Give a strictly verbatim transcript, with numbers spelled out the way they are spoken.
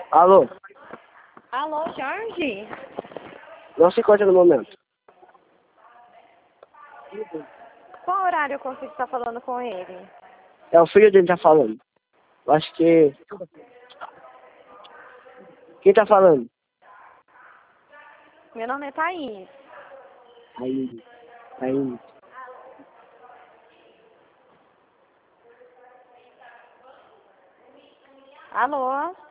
Alô? Alô, Jorge? Não se encontra no momento. Qual horário eu consigo estar falando com ele? É o filho dele que tá falando. Eu acho que... Quem tá falando? Meu nome é Thaís. Aí, aí. Alô?